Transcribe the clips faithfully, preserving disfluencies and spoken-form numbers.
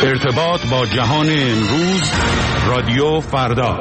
ارتباط با جهان امروز، رادیو فردا.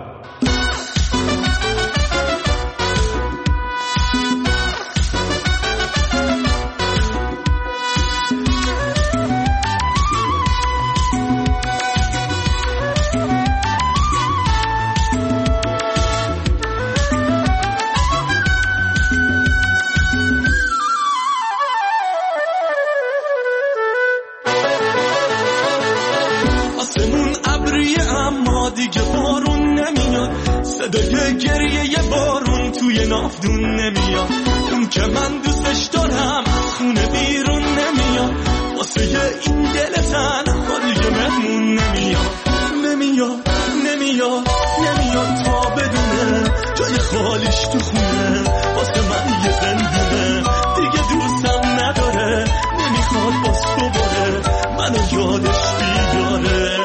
صدای گریه یه بارون توی نافدون نمیاد، اون که من دوستش دارم خونه بیرون نمیاد، واسه این دل تنها دیگه مهمون نمیاد نمیاد نمیاد نمیاد تا بدونه جای خالیش تو خونه، واسه من یه زندونه دیگه دوستم نداره، نمیخواد باز دوباره منو یادش بیداره.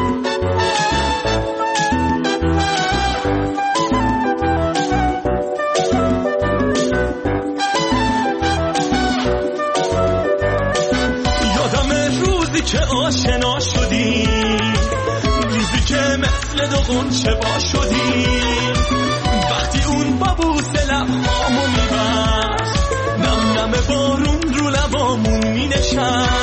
که آشنا شدیم، روزی که مثل دو غنچه با شدیم، وقتی اون با بوسه لبهامو میبست، نم نم بارون رو لبامون مینشست.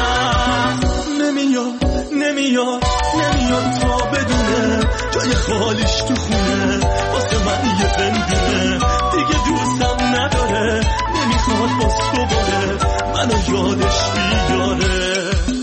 نمیاد نمیاد نمیاد تا بدونه جای خالیش تو خونه، واسه من یه زندونه دیگه دوستم نداره، نمیخواد باز دوباره منو یادش بیداره.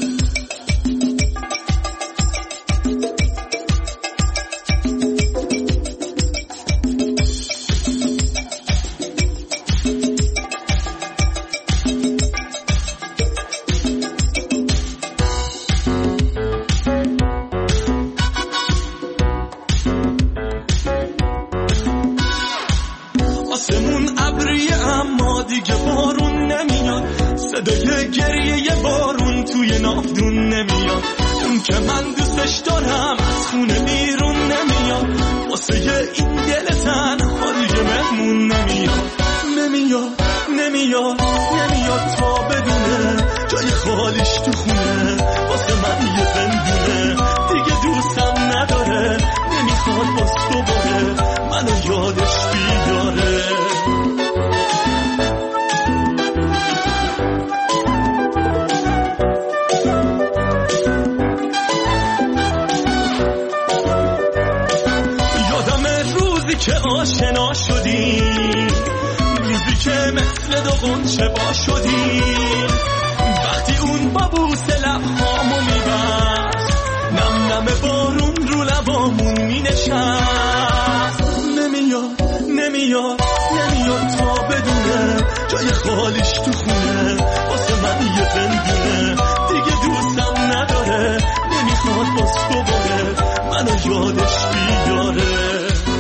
صدای گریه یه بارون توی نافدون نمیاد، اون که من دوستش دارم از خونه بیرون نمیاد، واسه این دل تنها دیگه مهمون نمیاد نمیاد نمیاد نمیاد تا بدونه جای خالیش تو خونه، واسه من یه زندونه دیگه دوستم نداره، نمیخواد باز دوباره منو یادش بیداره. که آشنا شدیم، روزی که مثل دو غنچه با شدیم، وقتی اون با بوسه لبهامو میبست، نم نم بارون رو لبامون مینشست. نمیاد نمیاد نمیاد تا بدونه جای خالیش تو خونه، واسه من یه زندونه دیگه دوستم نداره، نمیخواد باز دوباره منو یادش بیداره.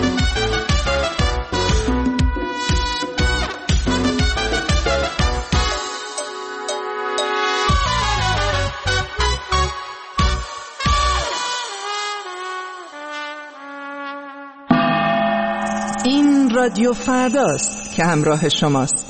این رادیو فرداست که همراه شماست.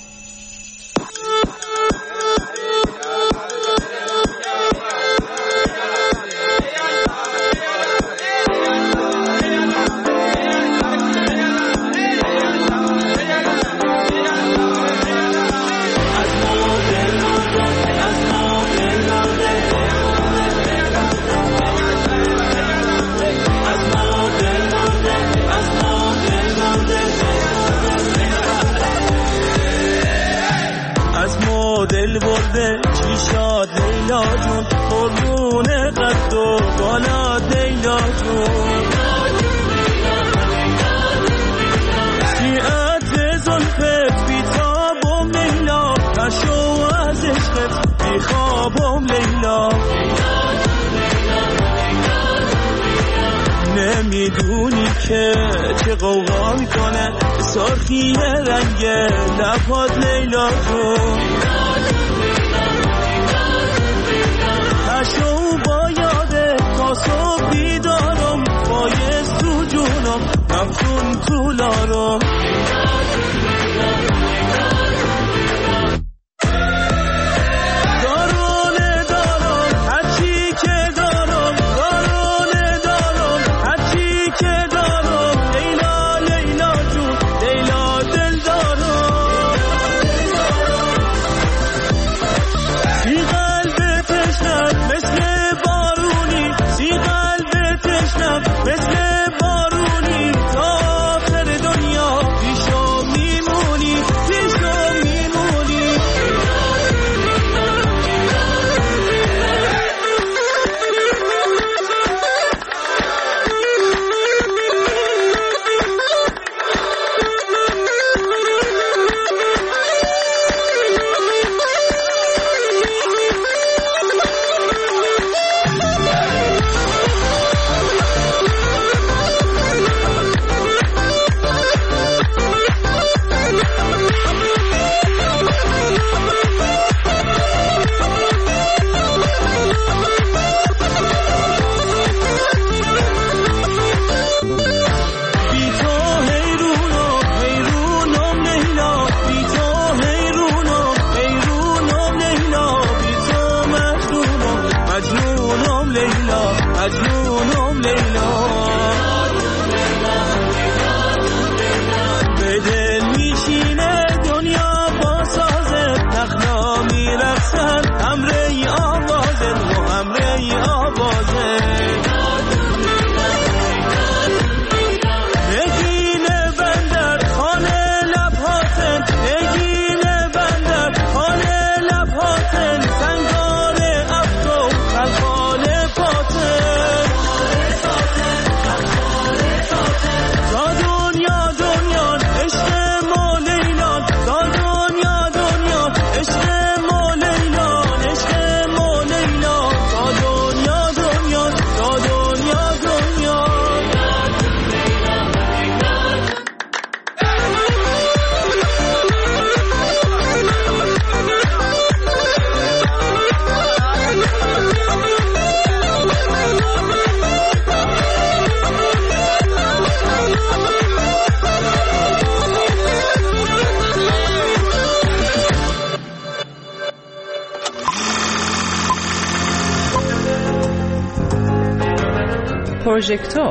دل برده چی شاد لیلا جون، قربون قد و بالا لیلا جون، سیعت زلفت بیتابم لیلا، پشو از عشقت بیخوابم لیلا. نمیدونی که چه قوقا میکنه سرخی رنگ لبات لیلا جون، پشو با یاده تا صبح بیدارم، بایز تو جونم مفتون طولارم. دارونه دارم هرچی که لیلا مجنونم لیلا به دل میشینه دنیا با سازه نخلا میرقصن همره ای آوازه و همره ای آوازه نگینه بندر خانه لبهاتن نگینه بندر خانه لبهاتن سنگار افکو خلقال پاتن زا دنیا دنیا عشق ما لیلان زا دنیا دنیا عشق ما لیلان عشق ما لیلان زا دنیا دنیا زا دنیا دنیا پروژکتور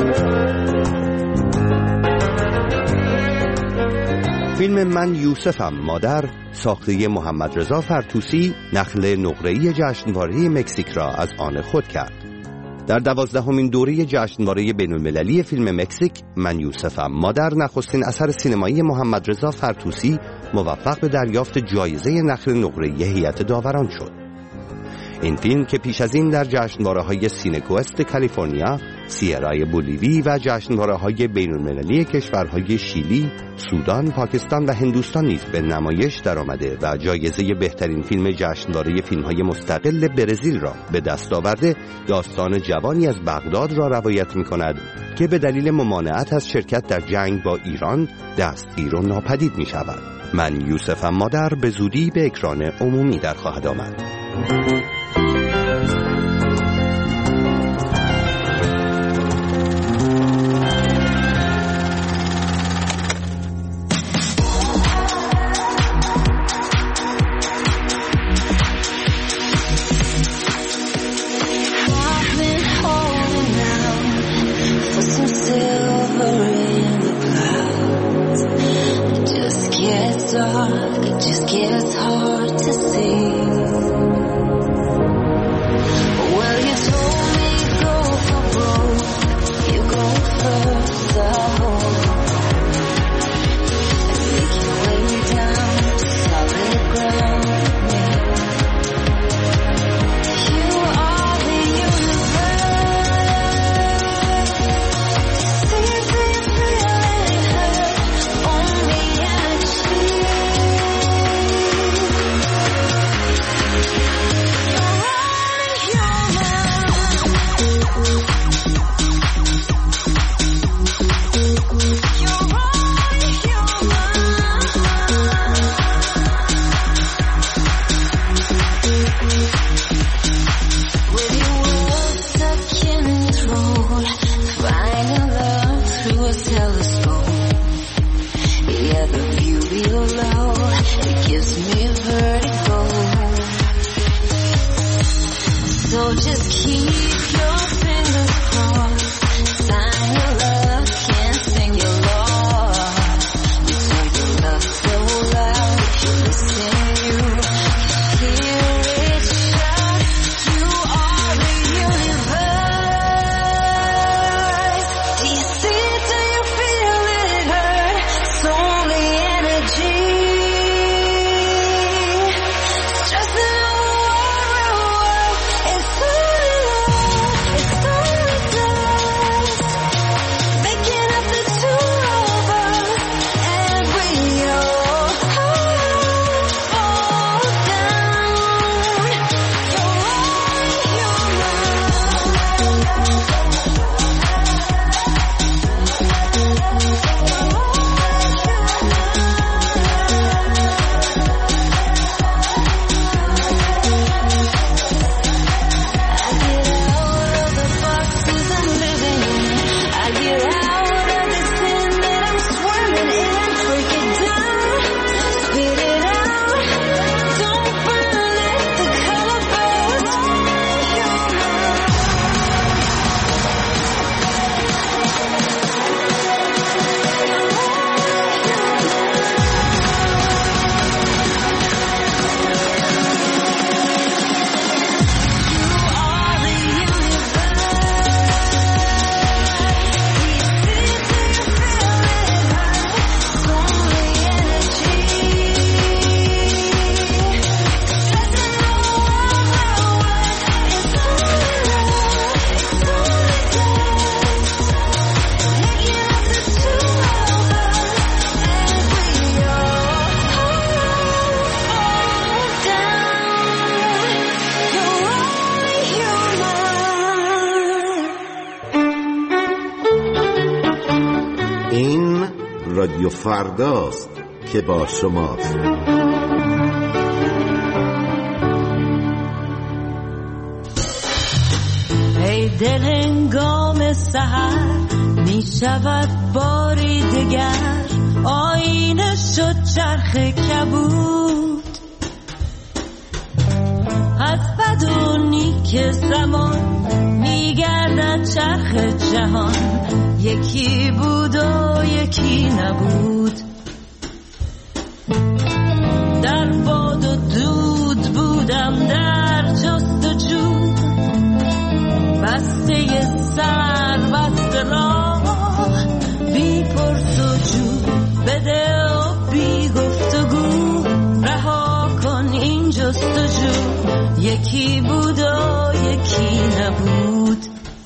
فیلم من یوسفم مادر ساخته محمد رضا فرتوسی نخل نقره‌ای جشنواره مکزیک را از آن خود کرد. در دوازدهمین دوره جشنواره بین‌المللی فیلم مکزیک من یوسفم مادر نخستین اثر سینمایی محمد رضا فرتوسی موفق به دریافت جایزه نخل نقره‌ای هیئت داوران شد. این فیلم که پیش از این در جشنواره‌های سینکوست کالیفرنیا، سیرای بولیوی و جشنواره‌های بین‌المللی کشورهای شیلی، سودان، پاکستان و هندوستان نیز به نمایش درآمده و جایزه بهترین فیلم جشنواره فیلم‌های مستقل برزیل را به دست آورده، داستان جوانی از بغداد را روایت می‌کند که به دلیل ممانعت از شرکت در جنگ با ایران دستگیر و ناپدید می‌شود. من یوسفم مادر به زودی به اکران عمومی در خواهد آمد. It just gets hard to see. Well, you told me go for broke. You go first, I hope. And make your way down to solid ground with me. You are the universe. See if you feel it hurt. Only energy. So just keep your fingers crossed. Sign your love, can't sing your law. You turn your love so loud. If you listen, you can hear it shout. You are the universe. Do you see it? Do you feel it hurt? It's only energy. Stressing over the world. It's only love. رادیو فرداست که با شماست. ای دل هنگام سحر می شود باری دگر، آینه شد چرخ کبود از بد و نیک زمان، می گردد چرخ جهان، یکی بود و یکی نبود. در باد و دود بودم در جستجو، بسته سر بسته راه، بی پرس و جو، بده و بی گفتگو، رها کن این جستجو، یکی بود و یکی نبود.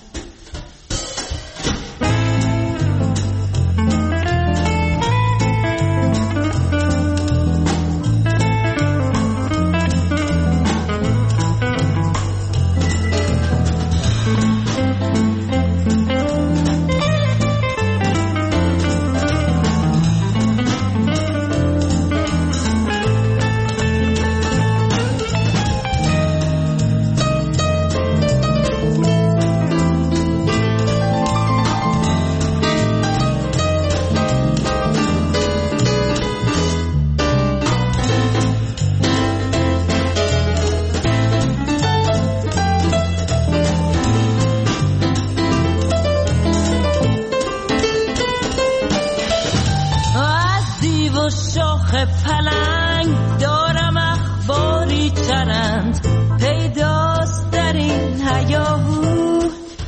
شاخ پلنگ دارم اخباری چرند، پیداست در این هیاهو.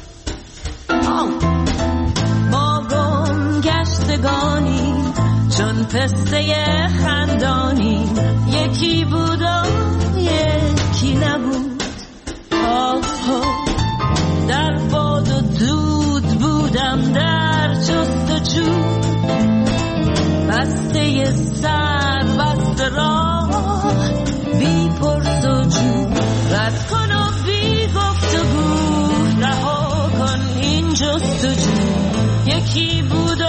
ما گم گشتگانی چون پسته خندانی، یکی بود و یکی نبود. آه در باد و دود بودم در جستجو، بسته سر بسته راه، بی پرس و جو، رد کن و بی گفتگو، رها کن این جستجو، یکی بود